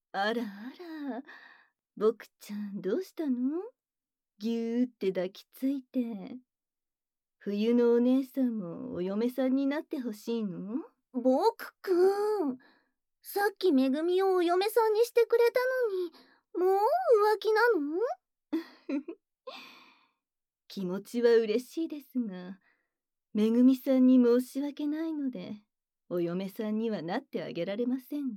あらあら、僕ちゃんどうしたの？ぎゅーって抱きついて。冬のお姉さんもお嫁さんになってほしいの？ 僕くん、さっきめぐみをお嫁さんにしてくれたのに、もう浮気なの？ 気持ちは嬉しいですが、めぐみさんに申し訳ないので、お嫁さんにはなってあげられませんね。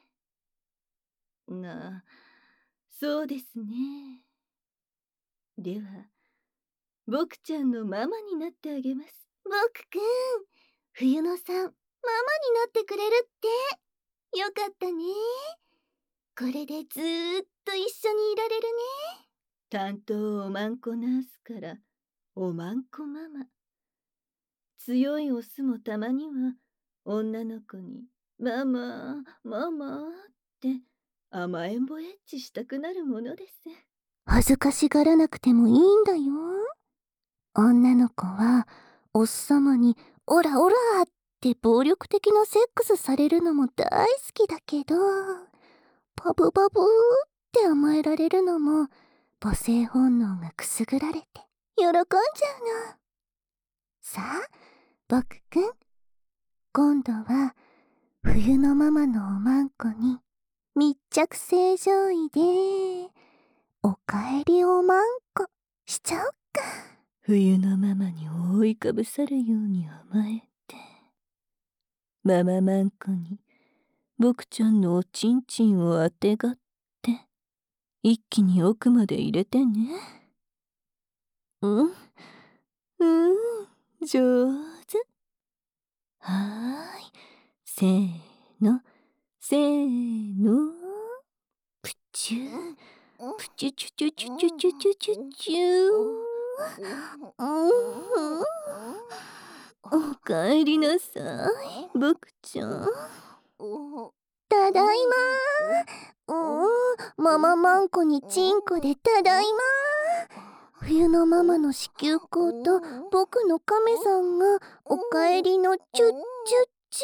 そうですね。では、僕ちゃんのママになってあげます。 僕くん、冬野さん、ママになってくれるって。よかったね。これでずーっと一緒にいられるね。 担当おまんこナースから、おまんこママ。強いオスもたまには、女の子に、ママ、ママって甘えんぼエッチしたくなるものです。 恥ずかしがらなくてもいいんだよ。女の子はおっさまにオラオラって暴力的なセックスされるのも大好きだけど、バブバブーって甘えられるのも母性本能がくすぐられて喜んじゃうの。さあ僕くん、今度は冬のママのおまんこに密着正常位でおかえりおまんこしちゃおっか。 冬のママに覆いかぶさるように甘えて、マママンコに僕ちゃんのおちんちんをあてがって、一気に奥まで入れてね。上手。はーい。せーの、せーの。プチュー、プチュチュチュチュチュチュチュチュチュおかえりなさい、僕ちゃん。 ただいまマママンコにチンコでただいま。冬のママの子宮口と僕の亀さんがおかえりのチュッチュッチ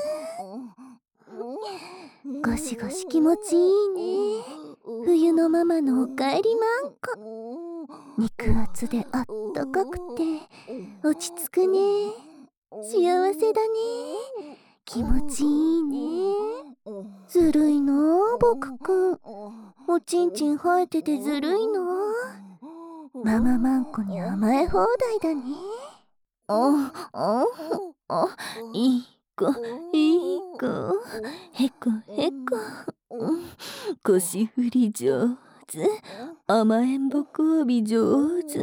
ュー。ゴシゴシ気持ちいいね。冬のママのおかえりマンコ。肉厚であったかくて落ち着くね。幸せだね。気持ちいいね。ずるいなあ僕くん。おちんちん生えててずるいなあ。マママンコに甘え放題だね。 いい子、いい子。へこへこ。腰振り上手。甘えんぼ交尾上手。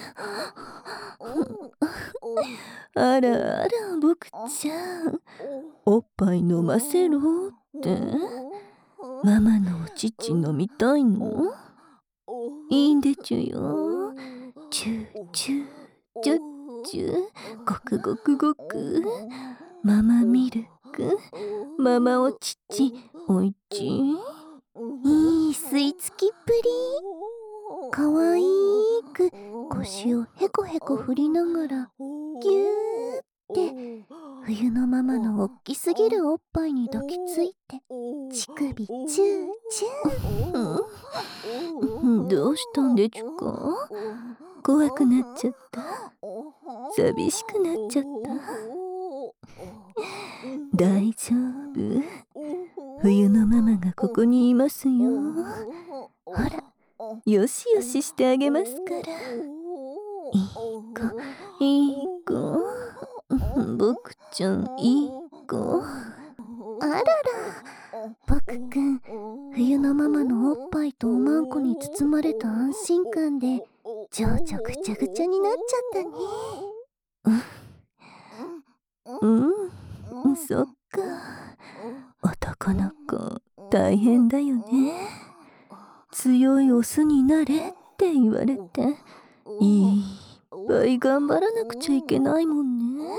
あらあら、僕ちゃん。おっぱい飲ませろって。ママのお乳飲みたいの？いいんでちゅよ。チューチューチュッチュー、ごくごくごく。ママミルク、ママお乳、おいちい。 いい吸い付きっぷり。かわいく腰をへこへこ振りながらぎゅーって冬のママのおっきすぎるおっぱいに抱きついて乳首チューチュー。どうしたんでちゅか？怖くなっちゃった？寂しくなっちゃった？大丈夫？冬のママがここにいますよ。ほら、よしよししてあげますから。いい子、いい子。僕ちゃん、いい子。 あらら、僕くん、冬のママのおっぱいとおまんこに包まれた安心感で情緒ぐちゃぐちゃになっちゃったね。 そっか。男の子、大変だよね。強いオスになれって言われて、いっぱい頑張らなくちゃいけないもんね。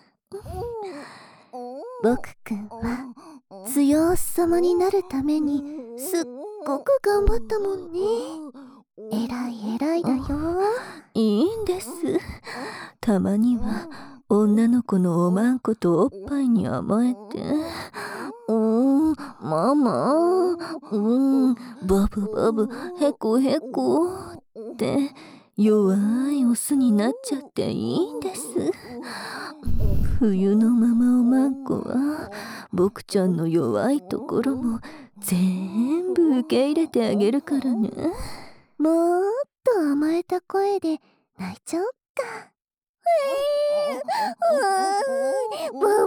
僕くんは強おっさまになるためにすっごく頑張ったもんね。えらいえらいだよ。 いいんです。たまには女の子のおまんことおっぱいに甘えて、 ママ、バブバブ、へこへこって弱いオスになっちゃっていいんです。冬のママおまんこは僕ちゃんの弱いところも全部受け入れてあげるからね。 もっと甘えた声で泣いちゃおっか。バブ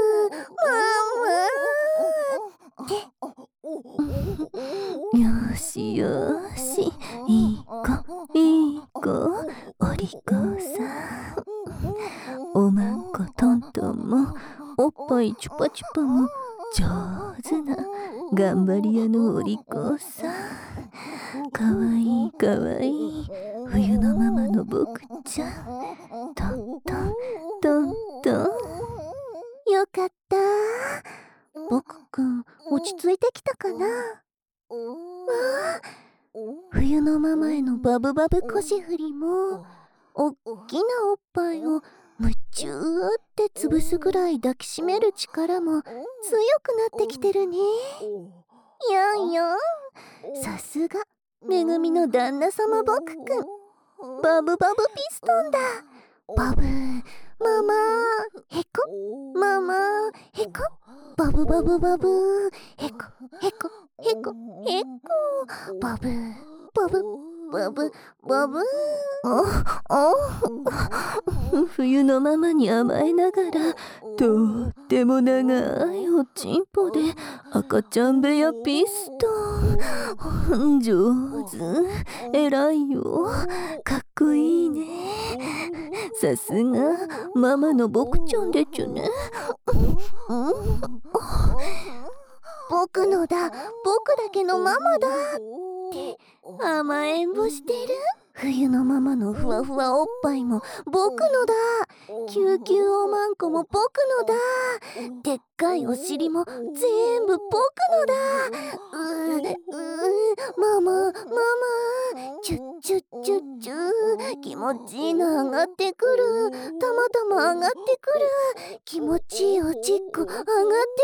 よしよし、いい子いい子、お利口さん。おまんこトントンもおっぱいチュパチュパも上手な頑張り屋のお利口さん。かわいいかわいい冬のママの僕ちゃん。トントントントン。 よかった。僕くん落ち着いてきたかな。冬のママへのバブバブ腰振りもおっきなおっぱいを夢中って潰すぐらい抱きしめる力も強くなってきてるね。やんやん、さすがめぐみの旦那様僕くん。バブバブピストンだ。バブママへこ、ママへこ、バブバブバブへこへこへこへこ、バブバブバブバブ。 冬のママに甘えながらとっても長いおちんぽで赤ちゃん部屋ピストン。上手、偉いよ、かっこいいね。さすがママの僕ちゃんでちゅね。 僕のだ、僕だけのママだって甘えんぼしてる。冬のママのふわふわおっぱいも僕のだ。救急おまんこも僕のだ。でっかいお尻も全部僕のだ。ママママ、チュッチュッチュッチュ、気持ちいいの上がってくる。たまたま上がってくる。気持ちいいおちっこ上がってく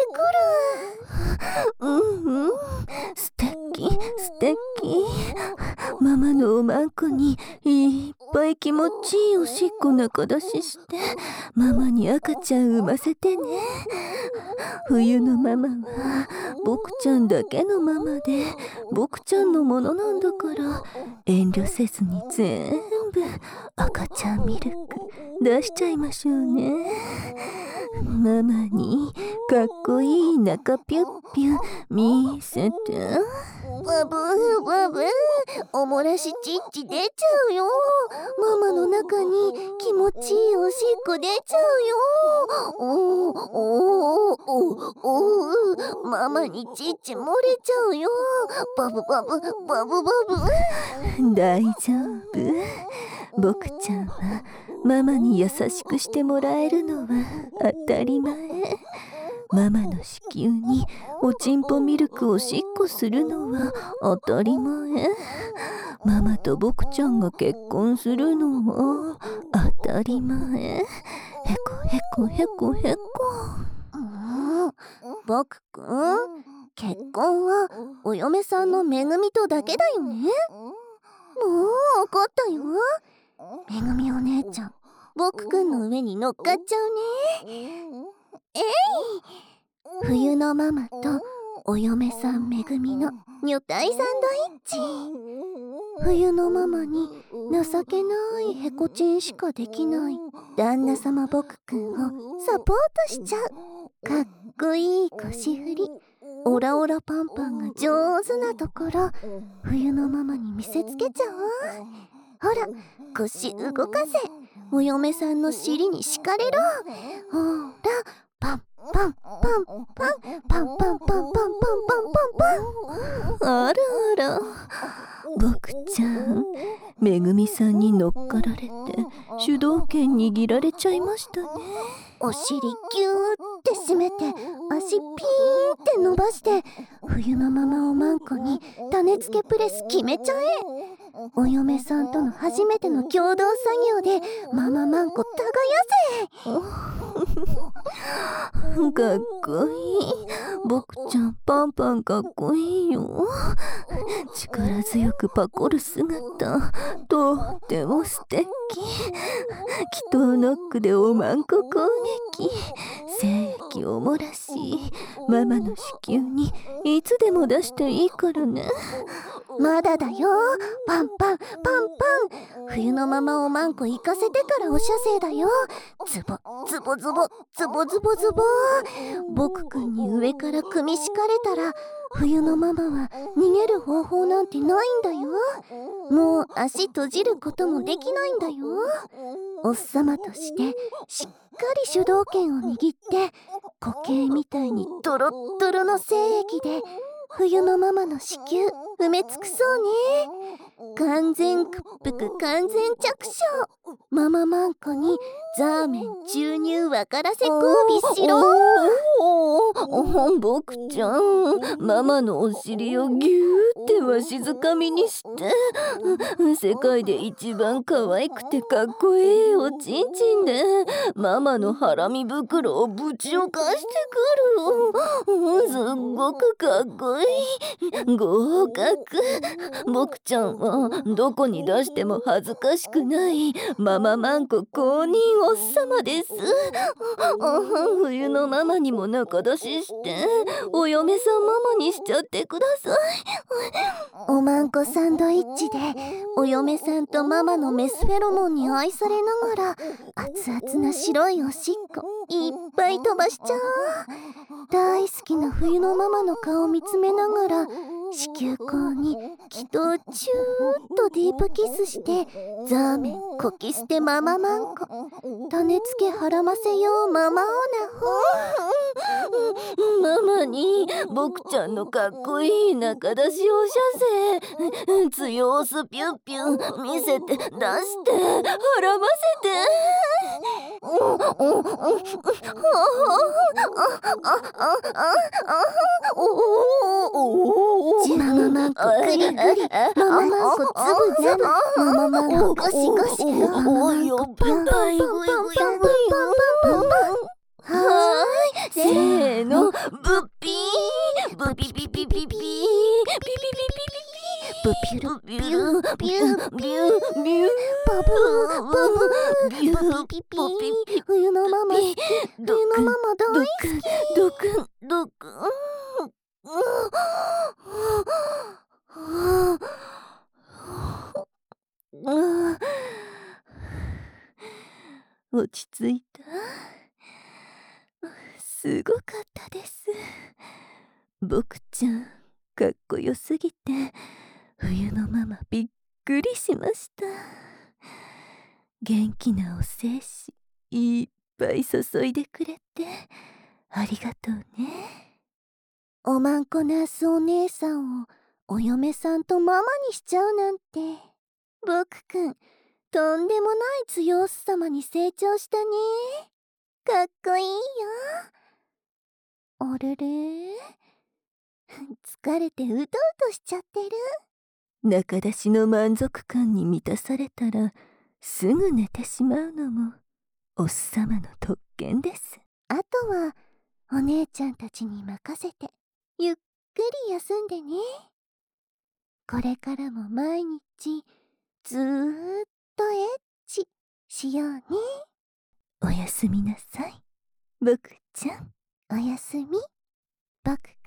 る。 素敵素敵。ママのおまんこにいっぱい気持ちいいおしっこ中出ししてママに赤ちゃん産ませてね。冬のママは僕ちゃんだけのママで僕ちゃんのものなんだから遠慮せずに全部赤ちゃんミルク出しちゃいましょうね。ママにかっこいい中ピュッピュ見せて。 バブーバブー、おもらしちっち出ちゃうよ。ママの中に気持ちいいおしっこ出ちゃうよ。ママにちっち漏れちゃうよ。バブバブバブバブ。 大丈夫、僕ちゃんはママに優しくしてもらえるのは当たり前。ママの子宮におちんぽミルクをしっこするのは当たり前。ママと僕ちゃんが結婚するのは当たり前。へこへこへこへこ。 僕くん、結婚はお嫁さんのめぐみとだけだよね。もう分かったよ。めぐみお姉ちゃん、僕くんの上に乗っかっちゃうね。冬のママとお嫁さんめぐみの女体サンドイッチ。冬のママに情けないへこちんしかできない旦那様僕くんをサポートしちゃう。かっこいい腰振り、オラオラパンパンが上手なところ冬のママに見せつけちゃおう。ほら腰動かせ、お嫁さんの尻に敷かれろ。ほらパンパンパンパンパンパンパンパンパンパンパンパン。 あらあら、僕ちゃんめぐみさんに乗っかられて主導権握られちゃいましたね。 お尻ギューって締めて足ピーンって伸ばして冬のママおまんこに種付けプレス決めちゃえ。お嫁さんとの初めての共同作業でマママンコ耕せ。 かっこいい。 僕ちゃんパンパンかっこいいよ。力強くパコる姿とっても素敵。祈祷ノックでおまんこ攻撃、精液を漏らしママの子宮にいつでも出していいからね。 まだだよ。パンパンパンパン。冬のままおまんこ行かせてからお射精だよ。ズボズボズボズボズボズボ。僕くんに上から組み敷かれたら冬のママは逃げる方法なんてないんだよ。もう足閉じることもできないんだよ。おっさまとしてしっかり主導権を握って固形みたいにドロッドロの精液で冬のママの子宮埋め尽くそうね。完全屈服完全着床。マママンコにザーメン注入分からせ交尾しろ。 僕ちゃん、ママのお尻をギューってわしづかみにして世界で一番可愛くてかっこいいおちんちんでママのハラミ袋をぶちをかしてくる。すっごくかっこいい。合格。僕ちゃんはどこに出しても恥ずかしくないマママンコ公認おっさまです。冬のママにも仲出ししてお嫁さんママにしちゃってください。 おまんこサンドイッチでお嫁さんとママのメスフェロモンに愛されながら熱々な白いおしっこいっぱい飛ばしちゃう。大好きな冬のママの顔見つめながら子宮口に気とチューッとディープキスしてザーメンこき捨てマママンコ種付けはらませようママオナホ。 ママに僕ちゃんのかっこいい中出しお射精強すピュッピュ見せて出してはらませて。 マママンコグリグリマママンコズブズブマママンコゴシゴシマママンコパンパンパンパンパンパンパンパンパン。はーい、 せーの、ブッピーブピピピピピピピピピピブピュルビュービュービュービューバブーバブーブピピピ冬のママ好き冬のママ大好き。 ドクンドクン。落ち着いた。すごかったです。僕ちゃんかっこよすぎて冬のママびっくりしました。元気なお精子いっぱい注いでくれてありがとうね。 おまんこナースお姉さんをお嫁さんとママにしちゃうなんて僕くんとんでもない強おっさまに成長したね。かっこいいよ。あれれ疲れてうとうとしちゃってる。 中出しの満足感に満たされたらすぐ寝てしまうのもおっさまの特権です。 あとはお姉ちゃんたちに任せてゆっくり休んでね。これからも毎日ずーっとエッチしようね。 おやすみなさい僕ちゃん。 おやすみ僕